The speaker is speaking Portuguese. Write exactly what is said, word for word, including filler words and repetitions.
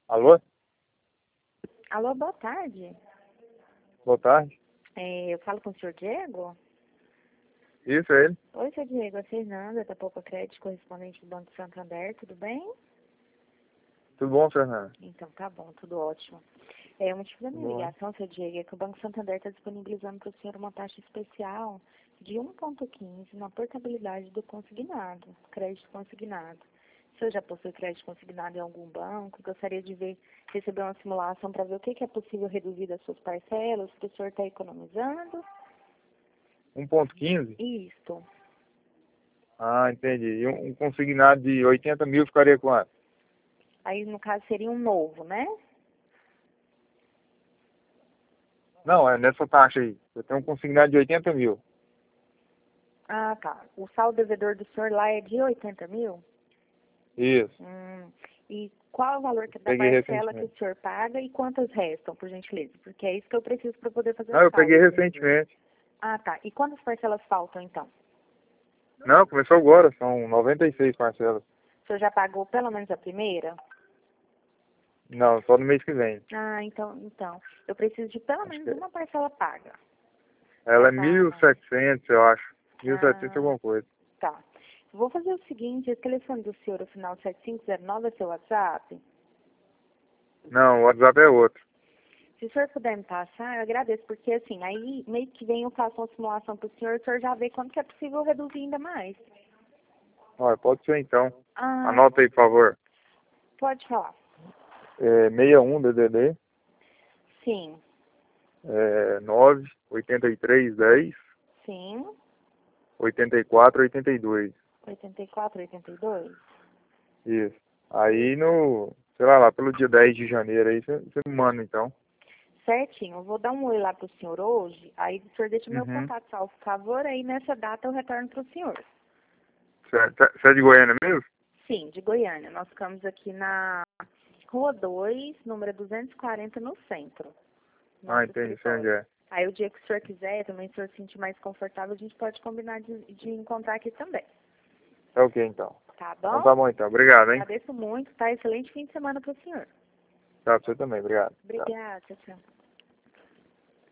Alô? Alô, boa tarde. Boa tarde. É, eu falo com o senhor Diego? Isso, é ele. Oi, senhor Diego, é Fernanda, da Poupa Crédito, correspondente do Banco Santander, tudo bem? Tudo bom, Fernanda? Então, tá bom, tudo ótimo. É, o motivo da minha Tudo bom. ligação, senhor Diego, é que o Banco Santander está disponibilizando para o senhor uma taxa especial de um vírgula quinze na portabilidade do consignado, crédito consignado. O senhor já possui crédito consignado em algum banco? Gostaria de ver, receber uma simulação para ver o que, que é possível reduzir das suas parcelas, que o senhor está economizando. um ponto quinze? Isto. Ah, entendi. E um, um consignado de oitenta mil ficaria quanto? Aí, no caso, seria um novo, né? Não, é nessa taxa aí. Eu tenho um consignado de oitenta mil. Ah, tá. O saldo devedor do senhor lá é de oitenta mil? Isso. Hum. E qual é o valor que- da Peguei parcela que o recentemente. senhor paga e quantas restam, por gentileza? Porque é isso que eu preciso para poder fazer Não, os eu peguei cálculos. recentemente. Ah, tá. E quantas parcelas faltam, então? Não, começou agora. São noventa e seis parcelas. O senhor já pagou pelo menos a primeira? Não, só no mês que vem. Ah, então, então. Eu preciso de pelo Acho menos que uma parcela paga. ela é mil e Essa... setecentos, eu acho. mil e setecentos Ah, alguma coisa. tá. Vou fazer o seguinte, esse telefone do senhor, o final sete cinco zero nove, é seu WhatsApp? Não, o WhatsApp é outro. Se o senhor puder me passar, eu agradeço, porque assim, aí mês que vem eu faço uma simulação para o senhor, o senhor já vê quanto que é possível reduzir ainda mais. Olha, pode ser então. Ah, Anota aí, por favor. pode falar. É sessenta e um D D D, Sim, é nove oitenta e três dez sim, oitenta e quatro oitenta e dois. oitenta e quatro, oitenta e dois. Isso. Aí no, sei lá, lá pelo dia dez de janeiro aí você você me manda então. Certinho, eu vou dar um oi lá pro senhor hoje, aí o senhor deixa meu Uhum. contato salvo, por favor, aí nessa data eu retorno pro senhor. Certo. Você é de Goiânia mesmo? Sim, de Goiânia. Nós ficamos aqui na Rua dois, número duzentos e quarenta, no centro. Ah, Nosso entendi, sei onde escritório. é. Aí o dia que o senhor quiser, também se o senhor se sentir mais confortável, a gente pode combinar de, de encontrar aqui também. Tá ok então. Tá Então bom? tá bom então. Obrigado, hein? Agradeço muito, tá? Excelente fim de semana pro senhor. Tá, pra você também. Obrigado. Tchau. Obrigada, tchau.